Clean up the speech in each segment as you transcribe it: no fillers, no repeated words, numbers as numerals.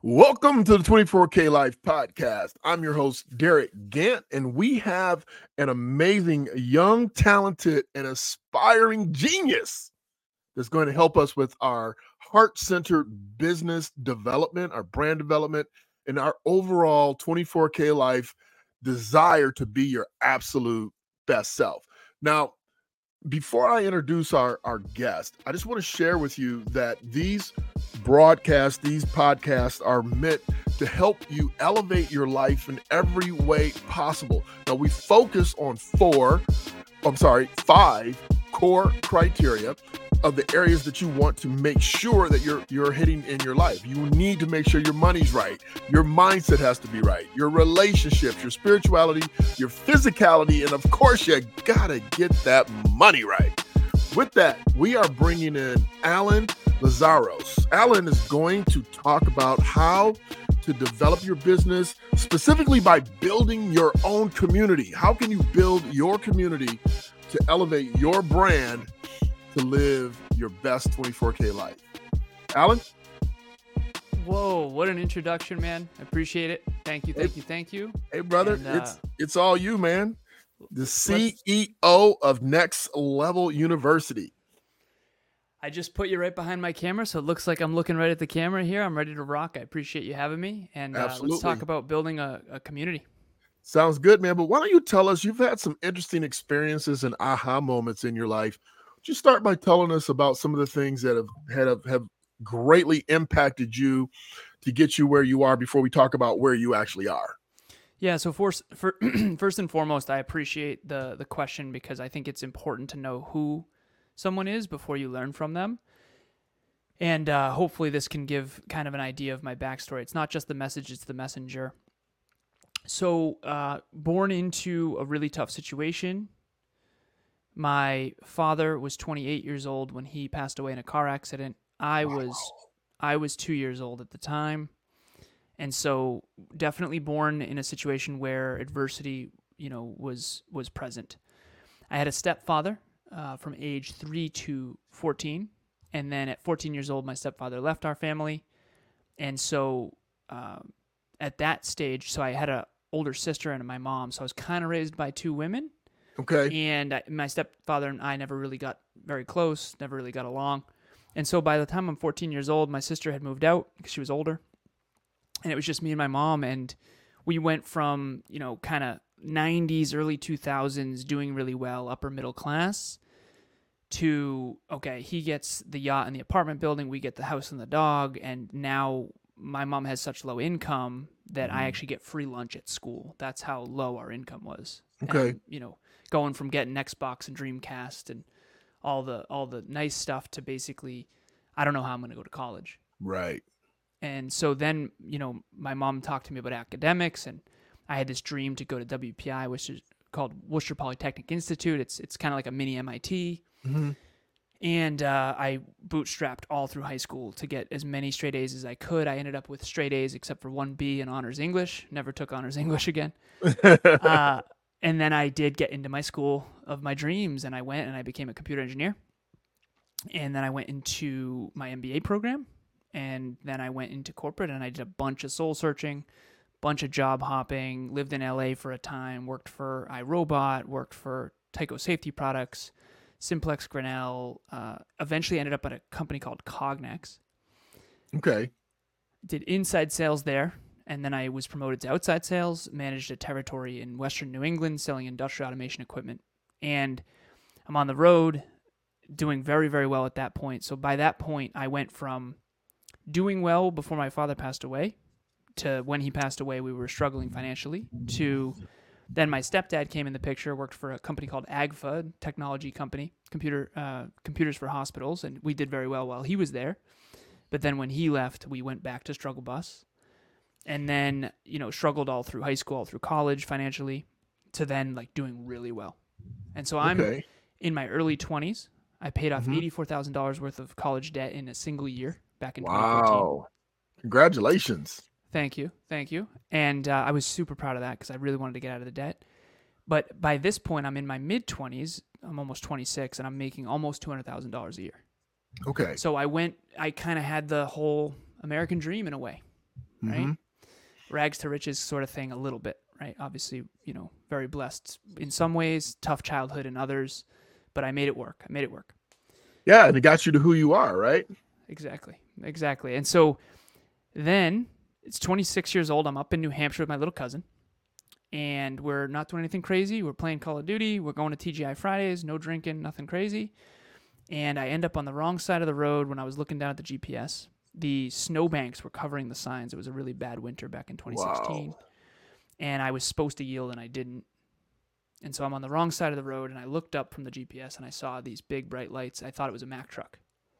Welcome to the 24K Life podcast. I'm your host, Derek Gant, and we have an amazing, young, talented, and aspiring genius that's going to help us with our heart-centered business development, our brand development, and our overall 24K Life desire to be your absolute best self. Now, before I introduce our guest, I just want to share with you that these podcasts are meant to help you elevate your life in every way possible. Now, we focus on five core criteria of the areas that you want to make sure that you're hitting in your life. You need to make sure your money's right. Your mindset has to be right. Your relationships, your spirituality, your physicality, and of course, you gotta get that money right. With that, we are bringing in Alan Lazaros. Alan is going to talk about how to develop your business, specifically by building your own community. How can you build your community to elevate your brand to live your best 24K life? Alan? Whoa, what an introduction, man. I appreciate it. Thank you. Hey, brother, and, it's all you, man. The CEO of Next Level University. I just put you right behind my camera, so it looks like I'm looking right at the camera here. I'm ready to rock. I appreciate you having me, and let's talk about building a community. Sounds good, man. But why don't you tell us, you've had some interesting experiences and aha moments in your life. Would you start by telling us about some of the things that have greatly impacted you to get you where you are before we talk about where you actually are? Yeah, so first and foremost, I appreciate the question because I think it's important to know who someone is before you learn from them. And hopefully this can give kind of an idea of my backstory. It's not just the message, it's the messenger. So born into a really tough situation. My father was 28 years old when he passed away in a car accident. I was 2 years old at the time. And so definitely born in a situation where adversity, was present. I had a stepfather from age 3 to 14. And then at 14 years old, my stepfather left our family. And so at that stage, so I had an older sister and my mom. So I was kind of raised by two women. Okay. And my stepfather and I never really got very close, never really got along. And so by the time I'm 14 years old, my sister had moved out because she was older. And it was just me and my mom, and we went from, kind of 90s, early 2000s, doing really well, upper middle class, to, okay, he gets the yacht and the apartment building, we get the house and the dog, and now my mom has such low income that I actually get free lunch at school. That's how low our income was. Okay. And, going from getting Xbox and Dreamcast and all the nice stuff to basically, I don't know how I'm going to go to college. Right. And so then, my mom talked to me about academics, and I had this dream to go to WPI, which is called Worcester Polytechnic Institute. It's kind of like a mini MIT. Mm-hmm. And I bootstrapped all through high school to get as many straight A's as I could. I ended up with straight A's except for one B in honors English. Never took honors English again. And then I did get into my school of my dreams, and I went and I became a computer engineer. And then I went into my MBA program. And then I went into corporate, and I did a bunch of soul searching, bunch of job hopping, lived in LA for a time, worked for iRobot, worked for Tyco Safety Products, Simplex Grinnell, eventually ended up at a company called Cognex. Okay. Did inside sales there, and then I was promoted to outside sales, managed a territory in Western New England selling industrial automation equipment. And I'm on the road doing very, very well at that point. So by that point, I went from doing well before my father passed away to when he passed away, we were struggling financially, to then my stepdad came in the picture, worked for a company called AGFA, technology company, computers for hospitals, and we did very well while he was there. But then when he left, we went back to struggle bus, and then, struggled all through high school, all through college financially, to then doing really well. And so I'm in my early 20s. I paid off $84,000 worth of college debt in a single year back in 2014. Wow. Congratulations. Thank you. And I was super proud of that because I really wanted to get out of the debt. But by this point, I'm in my mid-20s. I'm almost 26, and I'm making almost $200,000 a year. Okay. So I kind of had the whole American dream in a way. right? Rags to riches sort of thing a little bit, right? Obviously, very blessed in some ways, tough childhood in others, but I made it work. Yeah, and it got you to who you are, right? Exactly. And so then it's 26 years old. I'm up in New Hampshire with my little cousin, and we're not doing anything crazy. We're playing Call of Duty. We're going to TGI Fridays, no drinking, nothing crazy. And I end up on the wrong side of the road when I was looking down at the GPS. The snowbanks were covering the signs. It was a really bad winter back in 2016. Wow. And I was supposed to yield, and I didn't. And so I'm on the wrong side of the road, and I looked up from the GPS, and I saw these big, bright lights. I thought it was a Mack truck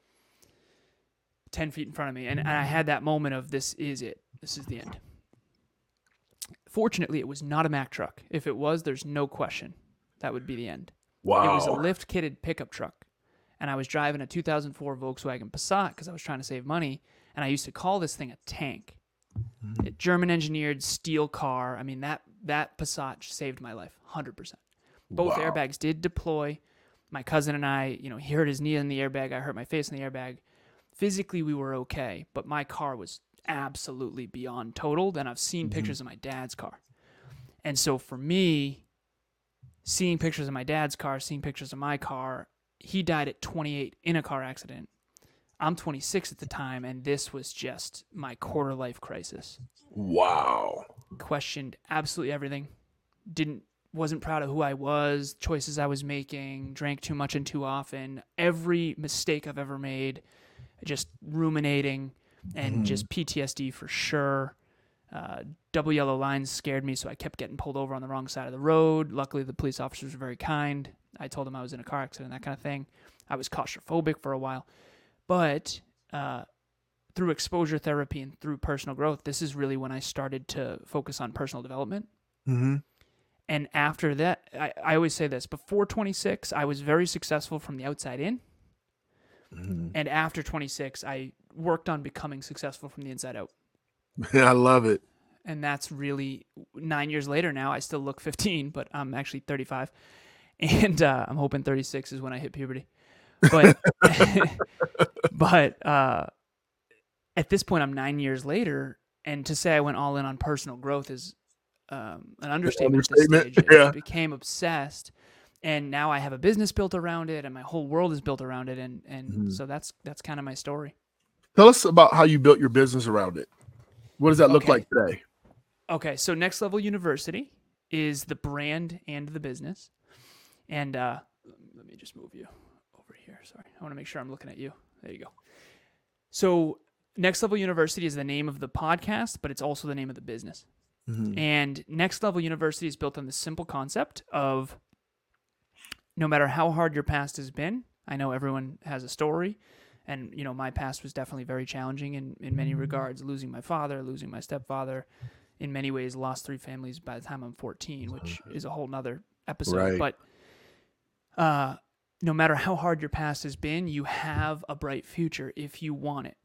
10 feet in front of me. And I had that moment of, this is it. This is the end. Fortunately, it was not a Mack truck. If it was, there's no question that would be the end. Wow. It was a lift-kitted pickup truck. And I was driving a 2004 Volkswagen Passat because I was trying to save money. And I used to call this thing a tank. A German-engineered steel car. I mean, that Passat saved my life, 100%. Both airbags did deploy. My cousin and I, he hurt his knee in the airbag. I hurt my face in the airbag. Physically, we were okay. But my car was absolutely beyond totaled. And I've seen pictures of my dad's car. And so for me, seeing pictures of my dad's car, seeing pictures of my car, he died at 28 in a car accident. I'm 26 at the time, and this was just my quarter life crisis. Wow. Questioned absolutely everything. Wasn't proud of who I was, choices I was making, drank too much and too often. Every mistake I've ever made, just ruminating, and just PTSD for sure. Double yellow lines scared me, so I kept getting pulled over on the wrong side of the road. Luckily, the police officers were very kind. I told them I was in a car accident, that kind of thing. I was claustrophobic for a while. But through exposure therapy and through personal growth, this is really when I started to focus on personal development. And after that, I always say this, before 26, I was very successful from the outside in. And after 26, I worked on becoming successful from the inside out. I love it. And that's really 9 years later now. I still look 15, but I'm actually 35. And I'm hoping 36 is when I hit puberty. But at this point, I'm 9 years later. And to say I went all in on personal growth is an understatement. At this stage. I became obsessed. And now I have a business built around it, and my whole world is built around it. And so that's kind of my story. Tell us about how you built your business around it. What does that look like today? Okay, so Next Level University is the brand and the business. And let me just move you over here. Sorry, I want to make sure I'm looking at you. There you go. So Next Level University is the name of the podcast, but it's also the name of the business. And Next Level University is built on the simple concept of no matter how hard your past has been, I know everyone has a story. And, my past was definitely very challenging in many regards, losing my father, losing my stepfather, in many ways lost 3 families by the time I'm 14, which is a whole nother episode. Right. But no matter how hard your past has been, you have a bright future if you want it.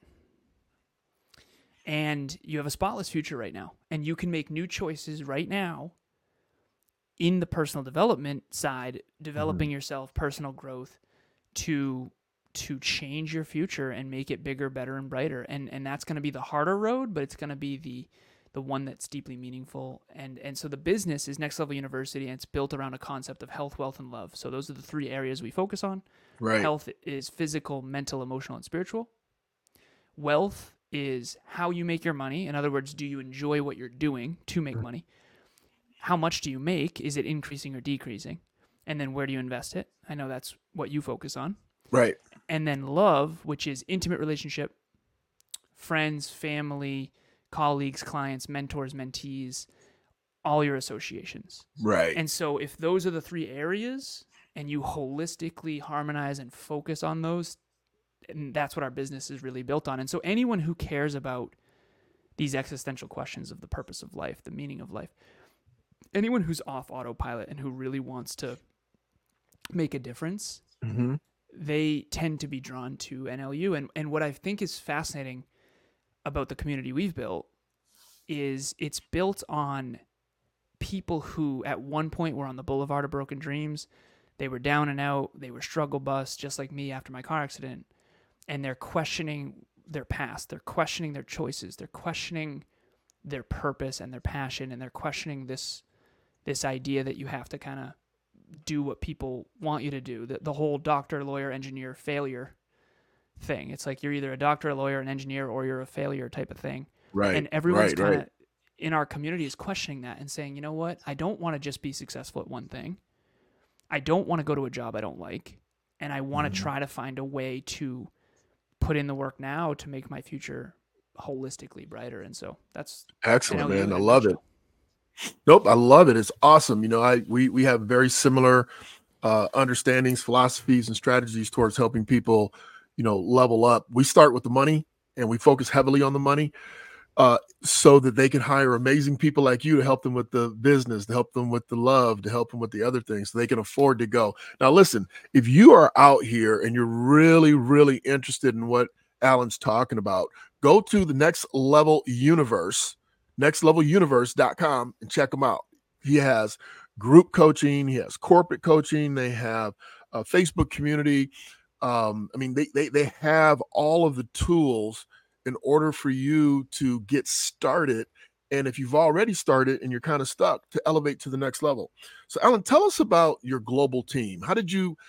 And you have a spotless future right now. And you can make new choices right now in the personal development side, developing yourself, personal growth, to change your future and make it bigger, better, and brighter. And that's going to be the harder road, but it's going to be the one that's deeply meaningful. And so the business is Next Level University, and it's built around a concept of health, wealth, and love. So those are the 3 areas we focus on. Right. Health is physical, mental, emotional, and spiritual. Wealth is how you make your money. In other words, do you enjoy what you're doing to make money? How much do you make? Is it increasing or decreasing? And then where do you invest it? I know that's what you focus on. Right. And then love, which is intimate relationship, friends, family, colleagues, clients, mentors, mentees, all your associations. Right. And so if those are the 3 areas and you holistically harmonize and focus on those, and that's what our business is really built on. And so anyone who cares about these existential questions of the purpose of life, the meaning of life, anyone who's off autopilot and who really wants to make a difference, they tend to be drawn to NLU. And what I think is fascinating about the community we've built is it's built on people who at one point were on the boulevard of broken dreams. They were down and out. They were struggle bus, just like me after my car accident. And they're questioning their past. They're questioning their choices. They're questioning their purpose and their passion, and they're questioning this idea that you have to kind of do what people want you to do. The whole doctor, lawyer, engineer, failure thing. It's like you're either a doctor, a lawyer, an engineer, or you're a failure type of thing. Right. And everyone's kind of right. in our community is questioning that and saying, you know what? I don't want to just be successful at one thing. I don't want to go to a job I don't like. And I want to try to find a way to put in the work now to make my future holistically brighter. And so that's excellent, man. I love it. Nope, I love it. It's awesome. You know, we have very similar understandings, philosophies, and strategies towards helping people, you know, level up. We start with the money, and we focus heavily on the money, so that they can hire amazing people like you to help them with the business, to help them with the love, to help them with the other things, so they can afford to go. Now, listen, if you are out here and you're really, really interested in what Alan's talking about, go to the Next Level Universe, nextleveluniverse.com, and check him out. He has group coaching, he has corporate coaching, they have a Facebook community. I mean, they have all of the tools in order for you to get started. And if you've already started and you're kind of stuck, to elevate to the next level. So Alan, tell us about your global team. How did you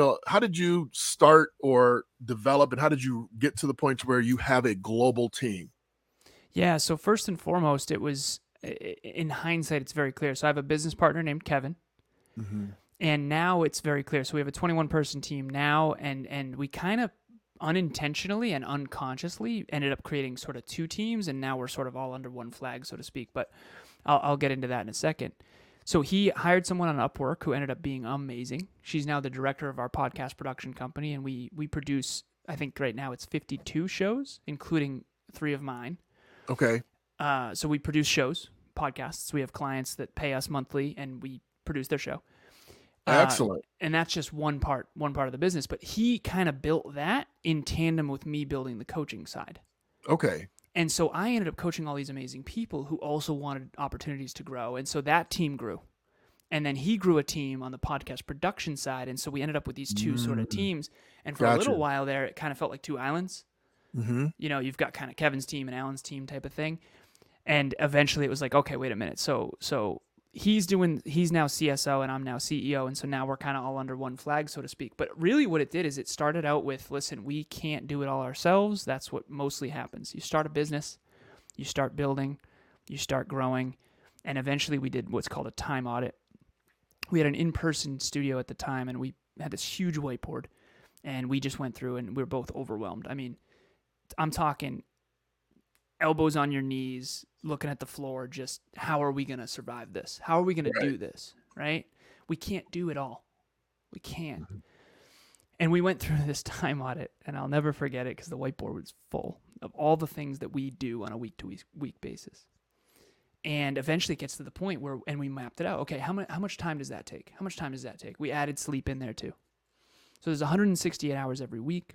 start or develop, and how did you get to the point to where you have a global team? Yeah. So first and foremost, it was, in hindsight, it's very clear. So I have a business partner named Kevin. Mm-hmm. And now it's very clear. So we have a 21-person team now, and we kind of unintentionally and unconsciously ended up creating sort of two teams, and now we're sort of all under one flag, so to speak. But I'll get into that in a second. So he hired someone on Upwork who ended up being amazing. She's now the director of our podcast production company, and we produce, I think right now it's 52 shows, including 3 of mine. Okay. So we produce shows, podcasts. We have clients that pay us monthly, and we produce their show. Excellent. And that's just one part of the business. But he kind of built that in tandem with me building the coaching side. Okay. And so I ended up coaching all these amazing people who also wanted opportunities to grow. And so that team grew. And then he grew a team on the podcast production side. And so we ended up with these two sort of teams. And for a little while there, it kind of felt like two islands. Mm-hmm. You know, you've got kind of Kevin's team and Alan's team type of thing. And eventually it was like, okay, wait a minute. So he's now CSO and I'm now CEO. And so now we're kind of all under one flag, so to speak. But really what it did is it started out with, listen, we can't do it all ourselves. That's what mostly happens. You start a business, you start building, you start growing. And eventually we did what's called a time audit. We had an in-person studio at the time, and we had this huge whiteboard, and we just went through, and we were both overwhelmed. I mean, I'm talking elbows on your knees, looking at the floor, just how are we going to survive this? How are we going to do this, right? We can't do it all. We can't. Mm-hmm. And we went through this time audit, and I'll never forget it because the whiteboard was full of all the things that we do on a week-to-week basis. And eventually it gets to the point where, and we mapped it out. Okay, how much time does that take? How much time does that take? We added sleep in there too. So there's 168 hours every week.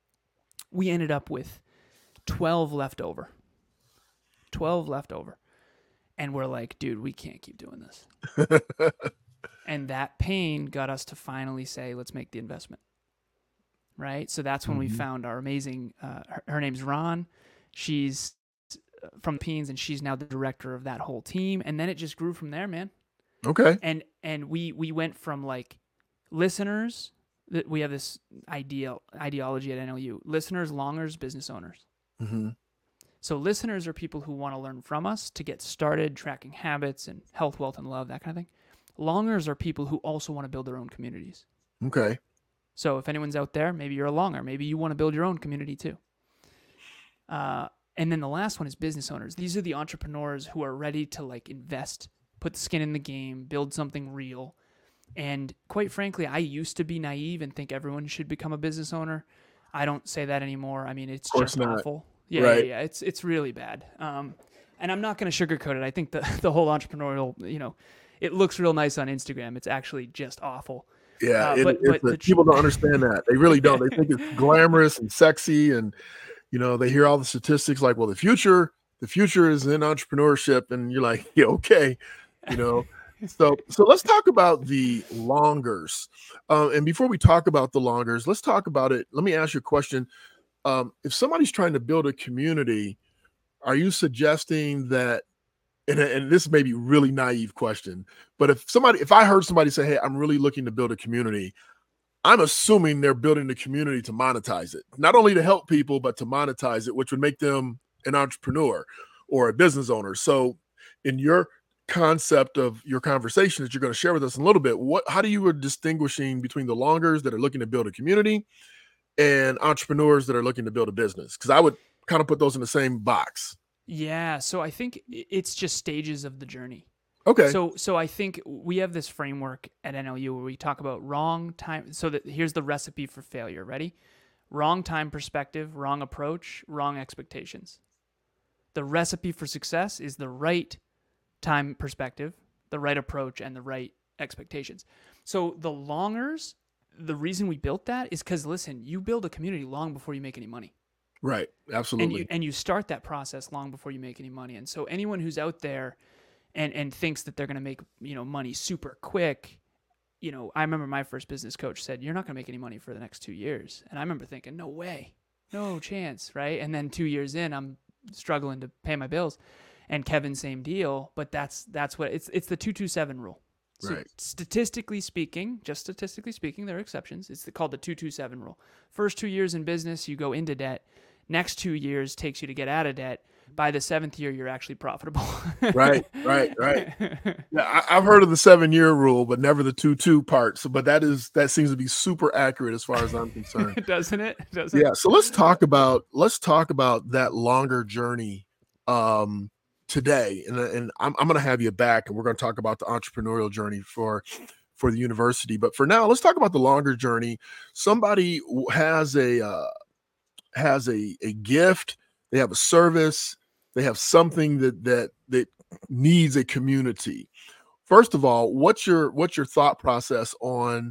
We ended up with 12 left over. 12 left over. And we're like, dude, we can't keep doing this. And that pain got us to finally say, let's make the investment. Right? So that's when we found our amazing, her name's Ron. She's from the Philippines, and she's now the director of that whole team. And then it just grew from there, man. Okay. And we went from like listeners, that we have this ideology at NLU, listeners, longers, business owners. Mm-hmm. So listeners are people who want to learn from us to get started tracking habits and health, wealth, and love, that kind of thing. Longers are people who also want to build their own communities. Okay. So if anyone's out there, maybe you're a longer, maybe you want to build your own community too. And then the last one is business owners. These are the entrepreneurs who are ready to like invest, put the skin in the game, build something real. And quite frankly, I used to be naive and think everyone should become a business owner. I don't say that anymore. I mean, it's just awful. Yeah, right. Yeah. It's really bad. And I'm not going to sugarcoat it. I think the whole entrepreneurial, it looks real nice on Instagram. It's actually just awful. Yeah, but people don't understand that. They really don't. They think it's glamorous and sexy, and they hear all the statistics like, well, the future is in entrepreneurship, and you're like, yeah, okay, So let's talk about the longers. And before we talk about the longers, let's talk about it. Let me ask you a question. If somebody's trying to build a community, are you suggesting that and this may be really naive question, but if I heard somebody say, hey, I'm really looking to build a community, I'm assuming they're building the community to monetize it, not only to help people, but to monetize it, which would make them an entrepreneur or a business owner. So in your concept of your conversation that you're going to share with us in a little bit, how do you are distinguishing between the longers that are looking to build a community and entrepreneurs that are looking to build a business? Because I would kind of put those in the same box. Yeah, so I think it's just stages of the journey. Okay. So I think we have this framework at NLU where we talk about wrong time. So that here's the recipe for failure. Ready? Wrong time perspective, wrong approach, wrong expectations. The recipe for success is the right time perspective, the right approach, and the right expectations. So the longers, the reason we built that is because, listen, you build a community long before you make any money. Right. Absolutely. And you start that process long before you make any money. And so anyone who's out there and thinks that they're going to make, money super quick, I remember my first business coach said, you're not going to make any money for the next 2 years. And I remember thinking, no way, no chance, right? And then 2 years in, I'm struggling to pay my bills. And Kevin, same deal, but that's what it's the 227 rule. So right. Statistically speaking, there are exceptions. It's called the 227 rule. First 2 years in business, you go into debt. Next 2 years takes you to get out of debt. By the 7th year, you're actually profitable. Right. Yeah, I've heard of the 7-year rule, but never the 2-2 part. So, but that seems to be super accurate as far as I'm concerned. Doesn't it? Yeah. So let's talk about that longer journey today, and I'm going to have you back, and we're going to talk about the entrepreneurial journey for the university. But for now, let's talk about the longer journey. Somebody has a gift. They have a service. They have something that needs a community. First of all, what's your thought process on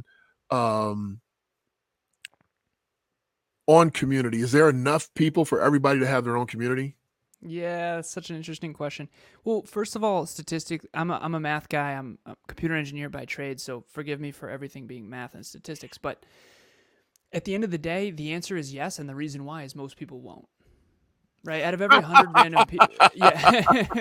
community? Is there enough people for everybody to have their own community? Yeah, that's such an interesting question. Well, first of all, I'm a math guy. I'm a computer engineer by trade, so forgive me for everything being math and statistics. But at the end of the day, the answer is yes, and the reason why is most people won't. Right? Out of every 100 random people, yeah.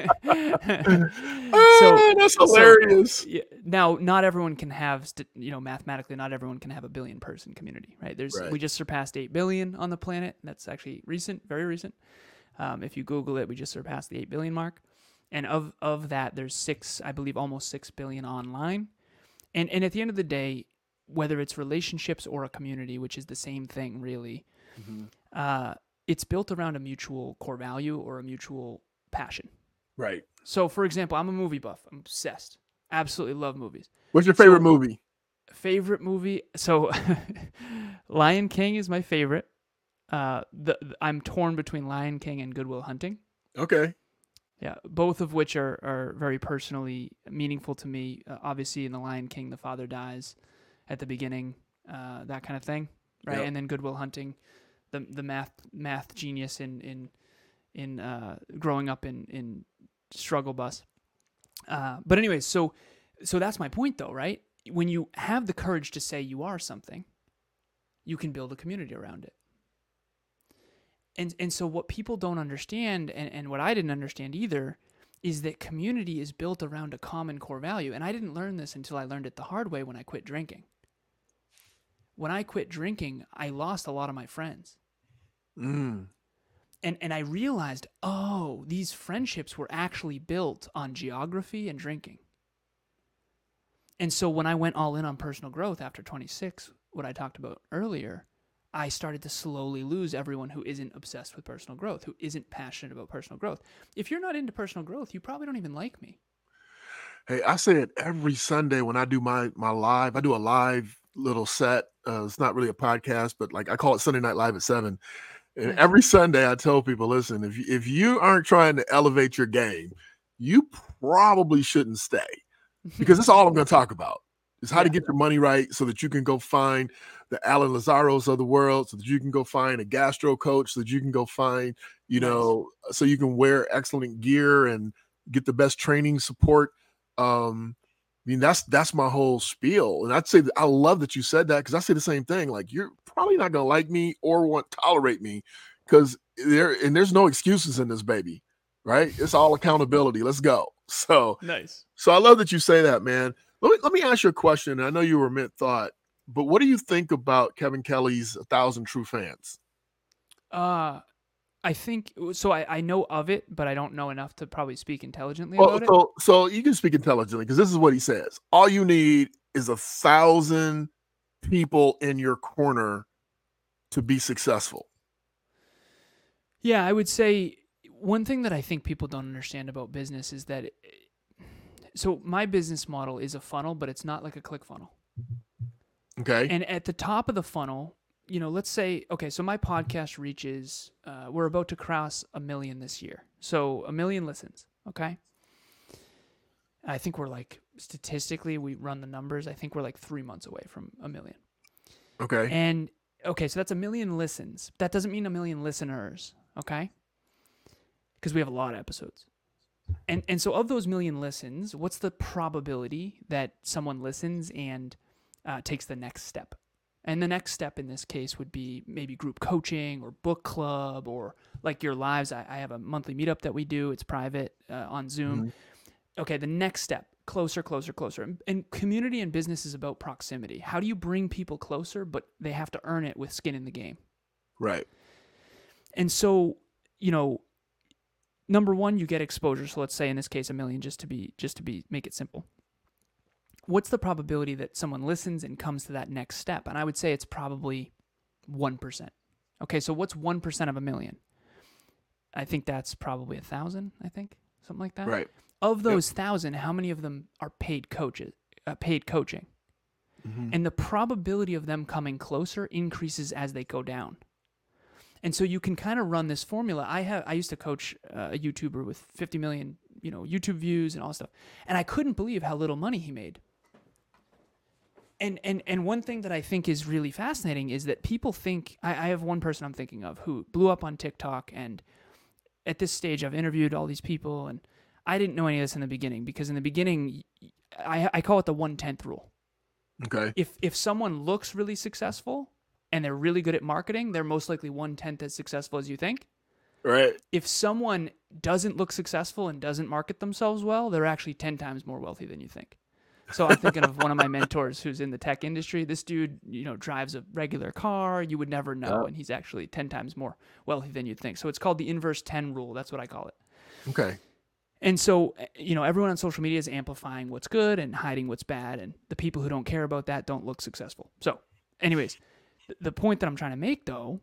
That's hilarious. Yeah. Now, not everyone can have, mathematically, not everyone can have a billion-person community, right? We just surpassed 8 billion on the planet. That's actually recent, very recent. If you Google it, we just surpassed the 8 billion mark. And of that, there's almost 6 billion online. And at the end of the day, whether it's relationships or a community, which is the same thing, really, it's built around a mutual core value or a mutual passion. Right. So, for example, I'm a movie buff. I'm obsessed. Absolutely love movies. What's your favorite movie? Favorite movie? So, Lion King is my favorite. I'm torn between Lion King and Good Will Hunting. Okay. Yeah, both of which are very personally meaningful to me. Obviously, in The Lion King, the father dies at the beginning, that kind of thing, right? Yep. And then Good Will Hunting, the math genius in growing up in struggle bus. But anyways, so that's my point, though, right? When you have the courage to say you are something, you can build a community around it. And so what people don't understand, and what I didn't understand either, is that community is built around a common core value. And I didn't learn this until I learned it the hard way when I quit drinking. When I quit drinking, I lost a lot of my friends. And I realized, these friendships were actually built on geography and drinking. And so when I went all in on personal growth after 26, what I talked about earlier, I started to slowly lose everyone who isn't obsessed with personal growth, who isn't passionate about personal growth. If you're not into personal growth, you probably don't even like me. Hey, I say it every Sunday when I do my live. I do a live little set. It's not really a podcast, but like I call it Sunday Night Live at 7. And every Sunday I tell people, listen, if you aren't trying to elevate your game, you probably shouldn't stay, because that's all I'm going to talk about. Is how to get your money right so that you can go find the Alan Lazzaros of the world, so that you can go find a gastro coach, so that you can go find, so you can wear excellent gear and get the best training support. That's my whole spiel. And I'd say that I love that you said that, because I say the same thing. Like, you're probably not going to like me or want to tolerate me, because there's no excuses in this baby, right? It's all accountability. Let's go. So, Nice. so I love that you say that, man. Let me ask you a question. I know you were mid-thought, but what do you think about Kevin Kelly's 1,000 True Fans? I think so. I know of it, but I don't know enough to probably speak intelligently Well, about it. so you can speak intelligently because this is what he says. All you need is 1,000 people in your corner to be successful. Yeah, I would say one thing that I think people don't understand about business is that so my business model is a funnel, but it's not like a click funnel. Okay. And at the top of the funnel, let's say, okay, so my podcast reaches, we're about to cross 1 million this year. So 1 million listens, okay? I think we're like, statistically, we run the numbers. I think we're like 3 months away from 1 million. Okay. And, okay, so that's 1 million listens. That doesn't mean 1 million listeners, okay? Because we have a lot of episodes. And so of those 1 million listens, what's the probability that someone listens and takes the next step? And the next step in this case would be maybe group coaching or book club or like your lives. I have a monthly meetup that we do. It's private on Zoom. Mm-hmm. Okay, the next step, closer. And community and business is about proximity. How do you bring people closer, but they have to earn it with skin in the game? Right. And so, number one, you get exposure. So let's say in this case, 1 million, just to make it simple. What's the probability that someone listens and comes to that next step? And I would say it's probably 1%. Okay, so what's 1% of 1 million? I think that's probably 1,000, I think, something like that. Right. Of those 1,000, how many of them are paid coaching? Mm-hmm. And the probability of them coming closer increases as they go down. And so you can kind of run this formula. I used to coach a YouTuber with 50 million, YouTube views and all that stuff. And I couldn't believe how little money he made. And one thing that I think is really fascinating is that people think, I have one person I'm thinking of who blew up on TikTok, and at this stage I've interviewed all these people, and I didn't know any of this in the beginning, because in the beginning, I call it the 1/10 rule. Okay. If someone looks really successful and they're really good at marketing, they're most likely 1/10 as successful as you think. Right. If someone doesn't look successful and doesn't market themselves well, they're actually 10 times more wealthy than you think. So I'm thinking of one of my mentors who's in the tech industry. This dude, drives a regular car. You would never know, and he's actually 10 times more wealthy than you'd think. So it's called the inverse 10 rule. That's what I call it. Okay. And so, everyone on social media is amplifying what's good and hiding what's bad, and the people who don't care about that don't look successful. So, anyways, the point that I'm trying to make, though,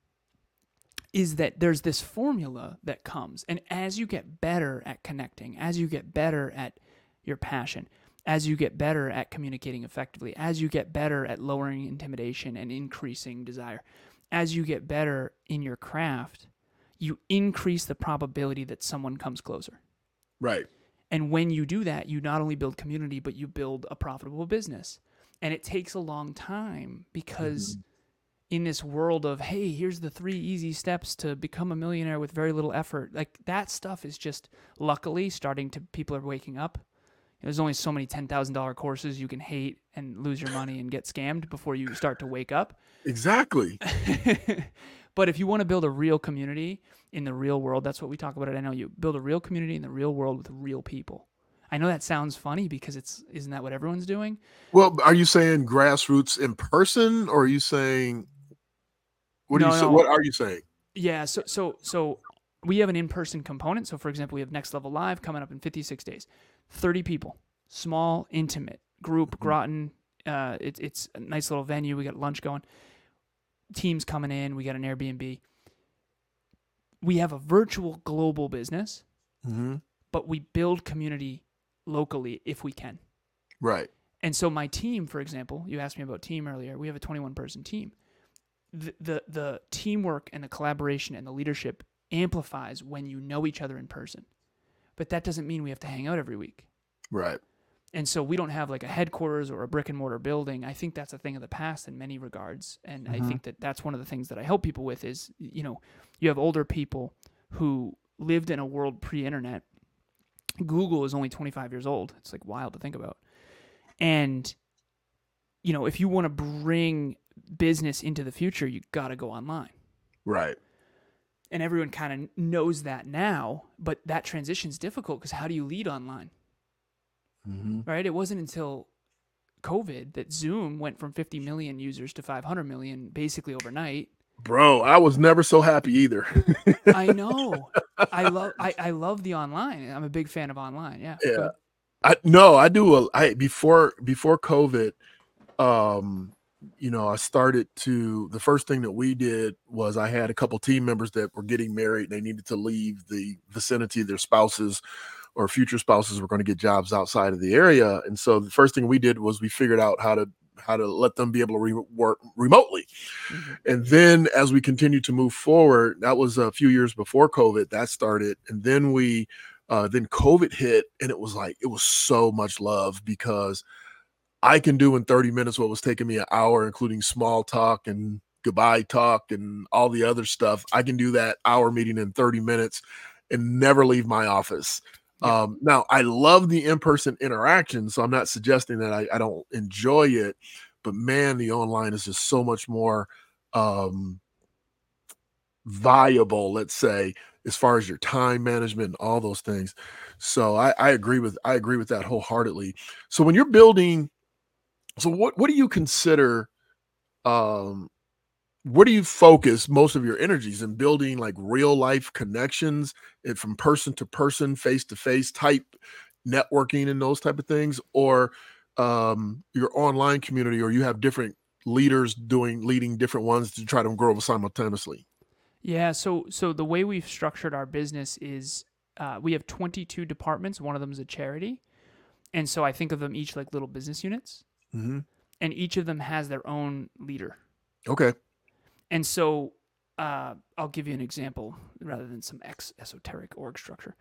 is that there's this formula that comes, and as you get better at connecting, as you get better at your passion, as you get better at communicating effectively, as you get better at lowering intimidation and increasing desire, as you get better in your craft, you increase the probability that someone comes closer. Right. And when you do that, you not only build community, but you build a profitable business. And it takes a long time because in this world of, hey, here's the 3 easy steps to become a millionaire with very little effort, like that stuff is just luckily people are waking up. There's only so many $10,000 courses you can hate and lose your money and get scammed before you start to wake up. Exactly. But if you want to build a real community in the real world, that's what we talk about at NLU. Build a real community in the real world with real people. I know that sounds funny because isn't that what everyone's doing? Well, are you saying grassroots in person, or are you saying what are you saying? Yeah, so we have an in-person component. So for example, we have Next Level Live coming up in 56 days. 30 people, small, intimate group, Groton. It's a nice little venue. We got lunch going. Teams coming in. We got an Airbnb. We have a virtual global business, but we build community locally if we can. Right. And so my team, for example, you asked me about team earlier. We have a 21-person team. The teamwork and the collaboration and the leadership amplifies when you know each other in person. But that doesn't mean we have to hang out every week. Right. And so we don't have like a headquarters or a brick and mortar building. I think that's a thing of the past in many regards. And I think that's one of the things that I help people with is, you have older people who lived in a world pre-internet. Google is only 25 years old. It's like wild to think about. And, if you want to bring business into the future, you got to go online. Right. And everyone kind of knows that now, but that transition is difficult because how do you lead online? Mm-hmm. Right? It wasn't until COVID that Zoom went from 50 million users to 500 million basically overnight. Bro, I was never so happy either. I know. I love the online. I'm a big fan of online. Yeah. Yeah. Good. I do. Before COVID, I started the first thing that we did was I had a couple team members that were getting married. They needed to leave the vicinity. Their spouses or future spouses were going to get jobs outside of the area. And so the first thing we did was we figured out how to let them be able to work remotely. Mm-hmm. And then as we continued to move forward, that was a few years before COVID that started. And then then COVID hit, and it was so much love because I can do in 30 minutes what was taking me an hour, including small talk and goodbye talk and all the other stuff. I can do that hour meeting in 30 minutes and never leave my office. Yeah. Now, I love the in-person interaction, so I'm not suggesting that I don't enjoy it, but man, the online is just so much more viable, let's say, as far as your time management and all those things. So I agree with that wholeheartedly. So when you're building, so what do you consider? Where do you focus most of your energies in building like real life connections and from person to person, face to face type networking and those type of things, or your online community, or you have different leaders leading different ones to try to grow simultaneously? Yeah. So the way we've structured our business is we have 22 departments. One of them is a charity. And so I think of them each like little business units. Mm-hmm. And each of them has their own leader. Okay. And so I'll give you an example rather than some esoteric org structure.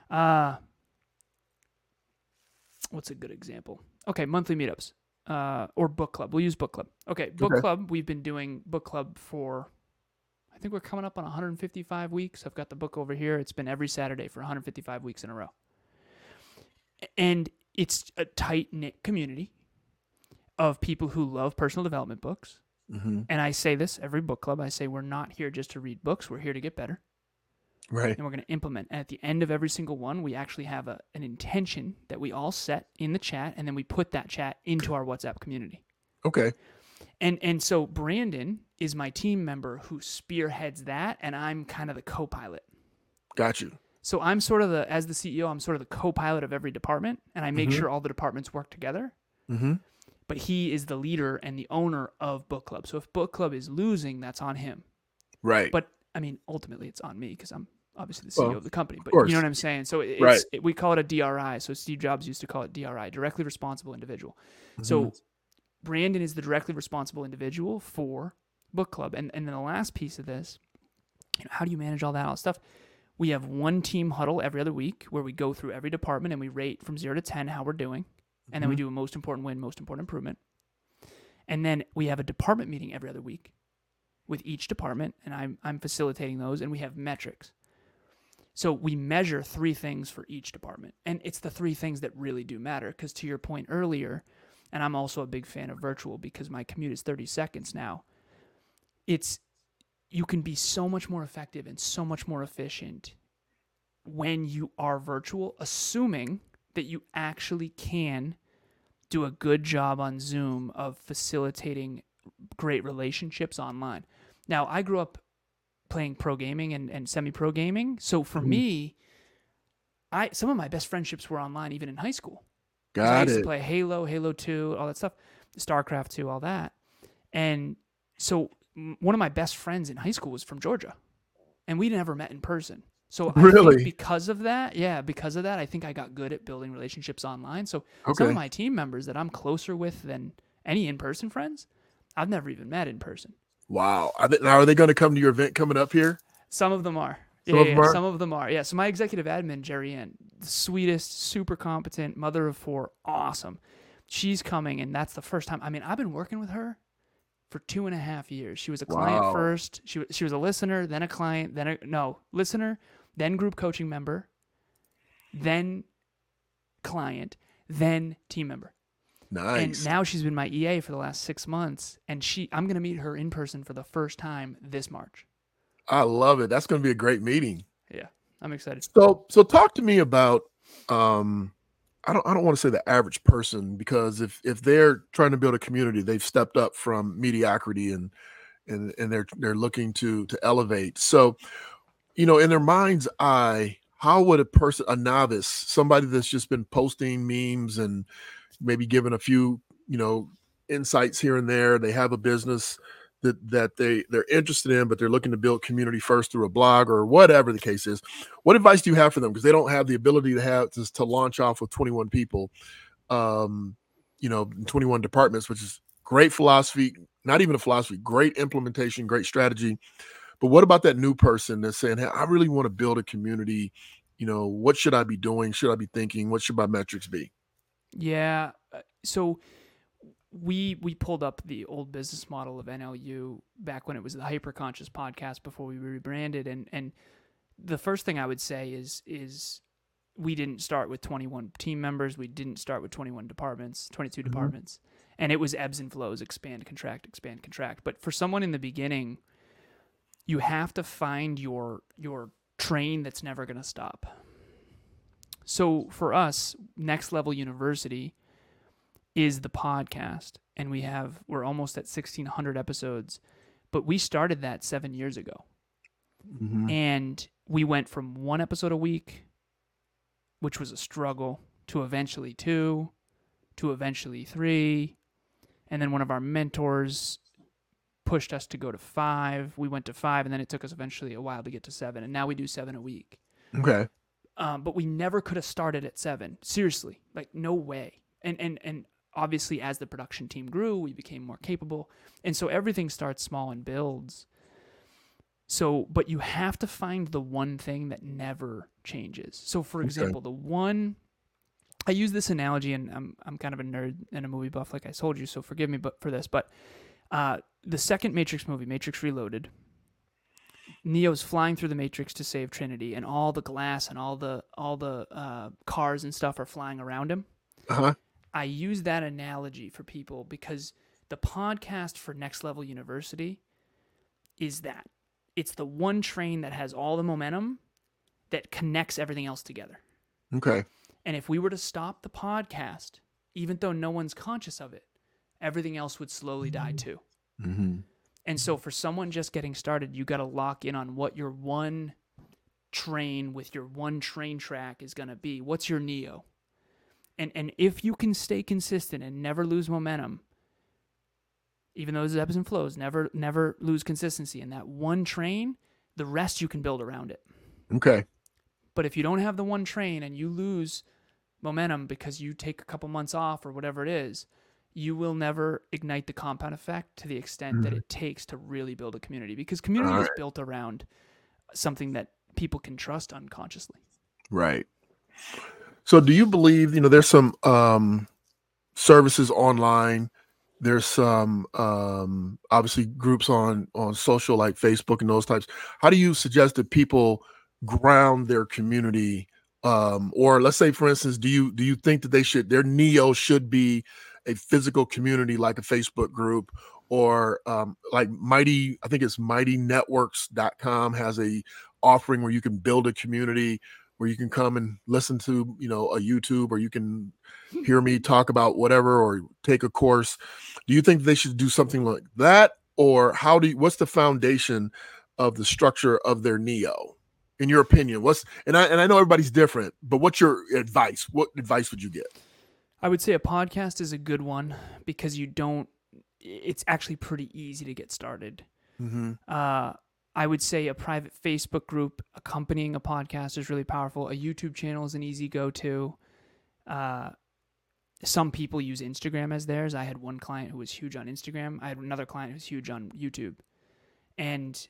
What's a good example? Okay, monthly meetups or book club. We'll use book club. Okay, book club. We've been doing book club for, I think we're coming up on 155 weeks. I've got the book over here. It's been every Saturday for 155 weeks in a row. And it's a tight-knit community of people who love personal development books. Mm-hmm. And I say this every book club. I say we're not here just to read books. We're here to get better. Right. And we're going to implement. And at the end of every single one, we actually have an intention that we all set in the chat, and then we put that chat into our WhatsApp community. Okay. And so Brandon is my team member who spearheads that, and I'm kind of the co-pilot. Got you. So I'm sort of as the CEO, I'm sort of the co-pilot of every department, and I make sure all the departments work together. Mm-hmm. But he is the leader and the owner of book club. So if book club is losing, that's on him. Right. But I mean, ultimately, it's on me because I'm obviously the CEO of the company. But course. you know what I'm saying? So we call it a DRI. So Steve Jobs used to call it DRI, directly responsible individual. Mm-hmm. So Brandon is the directly responsible individual for book club. And then the last piece of this, how do you manage all that stuff? We have one team huddle every other week where we go through every department and we rate from 0 to 10 how we're doing. And then we do a most important win, most important improvement. And then we have a department meeting every other week with each department, and I'm facilitating those, and we have metrics. So we measure 3 things for each department. And it's the 3 things that really do matter, because to your point earlier, and I'm also a big fan of virtual because my commute is 30 seconds now, you can be so much more effective and so much more efficient when you are virtual, assuming that you actually can do a good job on Zoom of facilitating great relationships online. Now, I grew up playing pro gaming and semi-pro gaming, so for me, some of my best friendships were online even in high school. I used to play Halo, Halo 2, all that stuff, StarCraft 2, all that. And so one of my best friends in high school was from Georgia, and we never met in person. So I think because of that, I think I got good at building relationships online. So some of my team members that I'm closer with than any in-person friends, I've never even met in person. Wow. Now, are they going to come to your event coming up here? Some of them are. Some of them are. Yeah. So my executive admin, Jerry Ann, the sweetest, super competent, mother of 4, awesome. She's coming, and that's the first time. I mean, I've been working with her for 2.5 years. She was a client first. She was a listener, then a client, listener, then group coaching member, then client, then team member. Nice. And now she's been my EA for the last 6 months, and I'm going to meet her in person for the first time this March. I love it. That's going to be a great meeting. Yeah, I'm excited. So talk to me about um I don't want to say the average person, because if they're trying to build a community, they've stepped up from mediocrity and they're looking to elevate. So, in their mind's eye, how would a novice, somebody that's just been posting memes and maybe giving a few, insights here and there, they have a business they're interested in, but they're looking to build community first through a blog or whatever the case is. What advice do you have for them? Because they don't have the ability to launch off with 21 people, 21 departments, which is great philosophy, not even a philosophy, great implementation, great strategy. But what about that new person that's saying, hey, I really want to build a community? What should I be doing? Should I be thinking? What should my metrics be? Yeah. So we pulled up the old business model of NLU back when it was the Hyperconscious podcast before we rebranded, and the first thing I would say is we didn't start with 21 team members. We didn't start with 21 departments, 22 Mm-hmm. departments. And it was ebbs and flows, expand, contract, expand, contract. But for someone in the beginning, you have to find your train that's never going to stop. So for us, Next Level University is the podcast, and we're almost at 1,600 episodes, but we started that 7 years ago. Mm-hmm. And we went from 1 episode a week, which was a struggle, to eventually 2, to eventually 3. And then one of our mentors pushed us to go to 5. We went to 5, and then it took us eventually a while to get to 7. And now we do 7 a week. Okay. But we never could have started at 7. Seriously, like no way. And obviously, as the production team grew, we became more capable. And so everything starts small and builds. So, but you have to find the one thing that never changes. So, for example, I use this analogy, and I'm kind of a nerd and a movie buff, like I told you, so forgive me for this. But the second Matrix movie, Matrix Reloaded, Neo's flying through the Matrix to save Trinity, and all the glass and all the cars and stuff are flying around him. Uh-huh. I use that analogy for people because the podcast for Next Level University is that. It's the one train that has all the momentum that connects everything else together. Okay. And if we were to stop the podcast, even though no one's conscious of it, everything else would slowly die too. Mm-hmm. And so for someone just getting started, you got to lock in on what your one train with your one train track is going to be. What's your Neo? And if you can stay consistent and never lose momentum, even though there's ebbs and flows, never lose consistency in that one train, the rest you can build around it. Okay. But if you don't have the one train and you lose momentum because you take a couple months off or whatever it is, you will never ignite the compound effect to the extent that it takes to really build a community, because community is built around something that people can trust unconsciously. Right. So do you believe, there's some services online, there's some obviously groups on social like Facebook and those types. How do you suggest that people ground their community? Or let's say, for instance, do you think that their Neo should be a physical community like a Facebook group, or like I think it's mightynetworks.com has a offering where you can build a community where you can come and listen to, a YouTube, or you can hear me talk about whatever, or take a course. Do you think they should do something like that? Or what's the foundation of the structure of their Neo, in your opinion? And I know everybody's different, but what's your advice? What advice would you give? I would say a podcast is a good one because it's actually pretty easy to get started. Mm-hmm. I would say a private Facebook group accompanying a podcast is really powerful. A YouTube channel is an easy go-to. Some people use Instagram as theirs. I had one client who was huge on Instagram. I had another client who was huge on YouTube. And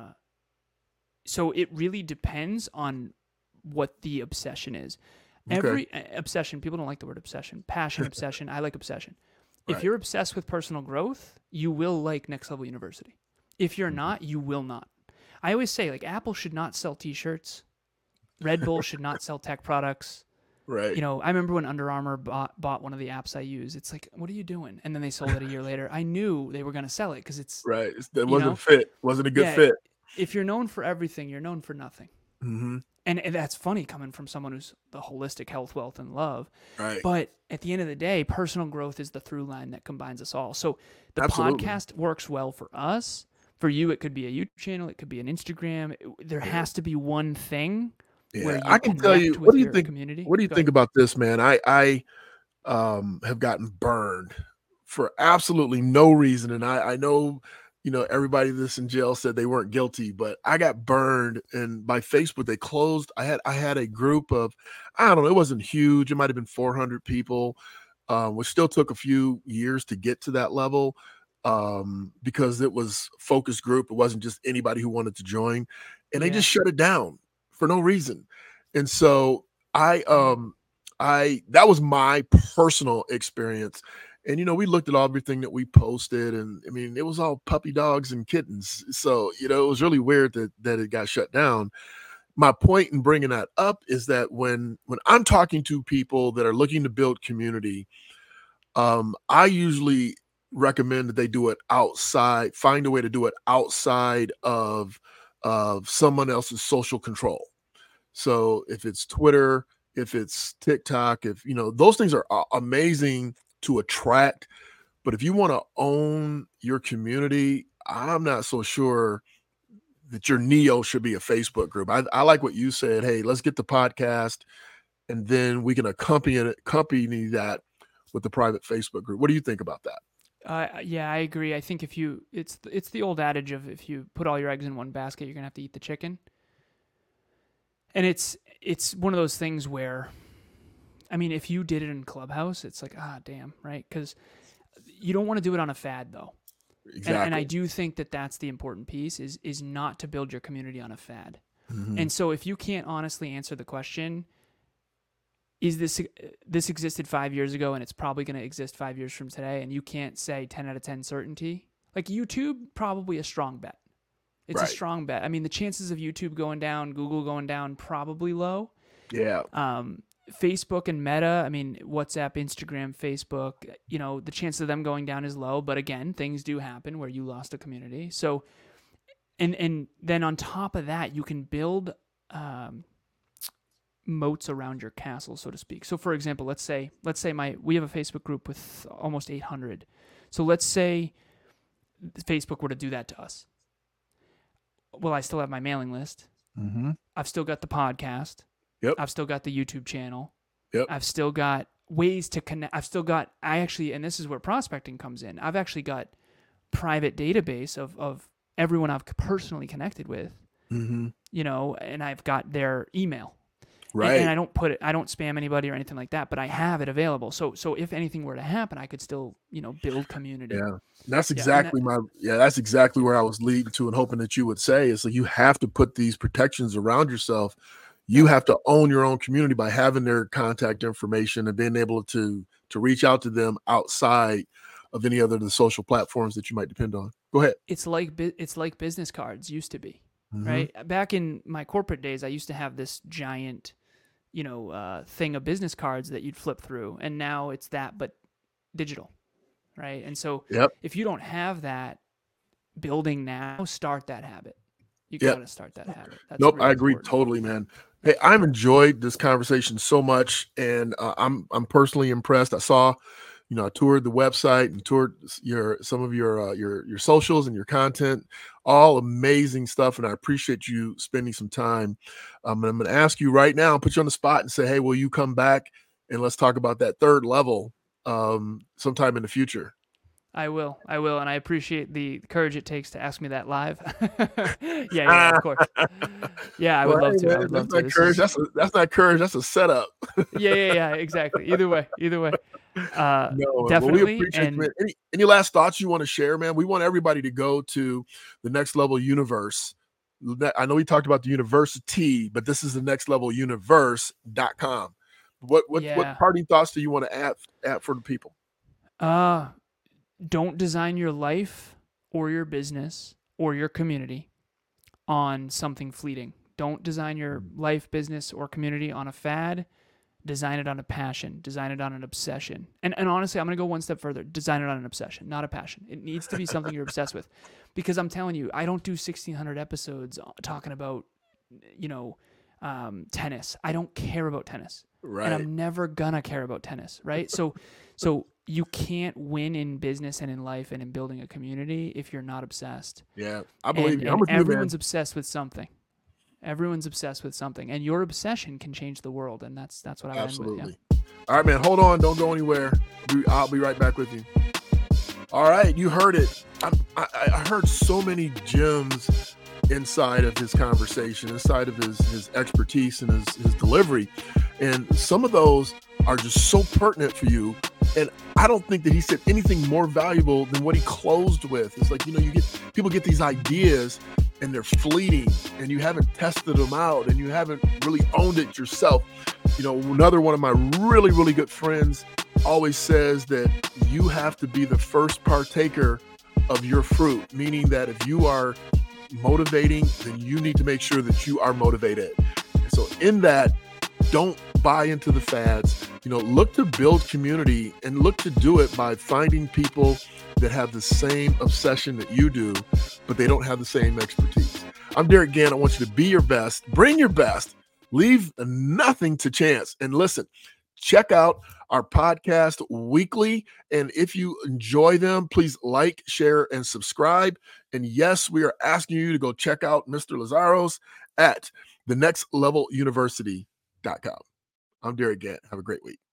so it really depends on what the obsession is. Okay. Every obsession, people don't like the word obsession. Passion, obsession. I like obsession. Right. If you're obsessed with personal growth, you will like Next Level University. If you're not, you will not. I always say, like, Apple should not sell T-shirts. Red Bull should not sell tech products. Right. I remember when Under Armour bought one of the apps I use. It's like, what are you doing? And then they sold it a year later. I knew they were going to sell it because it's right. That wasn't fit. Wasn't a good fit. if you're known for everything, you're known for nothing. Mm-hmm. And that's funny coming from someone who's the holistic health, wealth, and love. Right. But at the end of the day, personal growth is the through line that combines us all. So the Absolutely. podcast works well for us. For you, it could be a YouTube channel. It could be an Instagram. There has to be one thing where you I can tell you. connect What with do you your think? community. What do you Go think ahead. about this, man? I have gotten burned for absolutely no reason, and I know, everybody that's in jail said they weren't guilty, but I got burned, and by Facebook they closed. I had a group of, I don't know, it wasn't huge. It might have been 400 people, which still took a few years to get to that level, because it was focus group. It wasn't just anybody who wanted to join, and they Yeah. just shut it down for no reason. And so I that was my personal experience. And we looked at everything that we posted, and I mean, it was all puppy dogs and kittens. So, it was really weird that it got shut down. My point in bringing that up is that when I'm talking to people that are looking to build community, I usually recommend that they do it outside, find a way to do it outside of someone else's social control. So if it's Twitter, if it's TikTok, if those things are amazing to attract, but if you want to own your community, I'm not so sure that your Neo should be a Facebook group. I like what you said. Hey, let's get the podcast, and then we can accompany that with the private Facebook group. What do you think about that? Yeah, I agree. I think it's the old adage of if you put all your eggs in one basket, you're gonna have to eat the chicken. And it's one of those things where, I mean, if you did it in Clubhouse, it's like, damn, right? Because you don't want to do it on a fad, though. Exactly. And I do think that that's the important piece is not to build your community on a fad. Mhm. And so if you can't honestly answer the question, is this existed 5 years ago and it's probably going to exist 5 years from today, and you can't say 10 out of 10 certainty, like YouTube, probably a strong bet. It's a Right. strong bet. I mean, the chances of YouTube going down, Google going down, probably low. Yeah. Facebook and Meta, I mean, WhatsApp, Instagram, Facebook, the chance of them going down is low. But again, things do happen where you lost a community. So, and then on top of that, you can build moats around your castle, so to speak. So, for example, let's say we have a Facebook group with almost 800. So let's say Facebook were to do that to us. Well, I still have my mailing list. Mm-hmm. I've still got the podcast. Yep. I've still got the YouTube channel. Yep. I've still got ways to connect. And this is where prospecting comes in. I've actually got private database of everyone I've personally connected with, Mm-hmm. and I've got their email. Right. And I don't spam anybody or anything like that, but I have it available. So if anything were to happen, I could still, build community. Yeah. That's exactly that's exactly where I was leading to and hoping that you would say is that you have to put these protections around yourself. You have to own your own community by having their contact information and being able to reach out to them outside of any other of the social platforms that you might depend on. Go ahead. It's like business cards used to be, Mhm. right? Back in my corporate days, I used to have this giant, thing of business cards that you'd flip through, and now it's that, but digital, right? And so Yep. if you don't have that building now, start that habit. You Yep. got to start that habit. That's Nope, really I agree important. totally, man. Hey, I've enjoyed this conversation so much, and I'm personally impressed. I saw, I toured the website and toured some of your socials and your content, all amazing stuff, and I appreciate you spending some time. And I'm going to ask you right now, put you on the spot, and say, hey, will you come back and let's talk about that third level sometime in the future? I will, and I appreciate the courage it takes to ask me that live. yeah, of course. Yeah, I would love to. I would love to. That's not courage. That's a setup. Yeah, exactly. Either way. No, Definitely. Well, we appreciate you, man. Any last thoughts you want to share, man? We want everybody to go to the Next Level Universe. I know we talked about the university, but this is the Next Level Universe.com. What parting thoughts do you want to add for the people? Don't design your life or your business or your community on something fleeting. Don't design your life, business, or community on a fad. design it on a passion, design it on an obsession. And honestly, I'm going to go one step further. Design it on an obsession, not a passion. It needs to be something you're obsessed with. Because I'm telling you, I don't do 1,600 episodes talking about, tennis. I don't care about tennis. Right. And I'm never going to care about tennis, right? So you can't win in business and in life and in building a community if you're not obsessed. Yeah, I believe you. I'm And with you, everyone's man. obsessed with something. Everyone's obsessed with something, and your obsession can change the world, and that's what I end with. Absolutely. All right, man. Hold on. Don't go anywhere. I'll be right back with you. All right, you heard it. I heard so many gems inside of his conversation, inside of his expertise and his delivery, and some of those are just so pertinent for you. And I don't think that he said anything more valuable than what he closed with. It's like, people get these ideas and they're fleeting and you haven't tested them out and you haven't really owned it yourself. Another one of my really, really good friends always says that you have to be the first partaker of your fruit, meaning that if you are motivating, then you need to make sure that you are motivated. And so in that, don't buy into the fads. Look to build community and look to do it by finding people that have the same obsession that you do, but they don't have the same expertise. I'm Derek Gann. I want you to be your best, bring your best, leave nothing to chance. And listen, check out our podcast weekly. And if you enjoy them, please like, share, and subscribe. And yes, we are asking you to go check out Mr. Lazaros at thenextleveluniversity.com. I'm Derek Gann. Have a great week.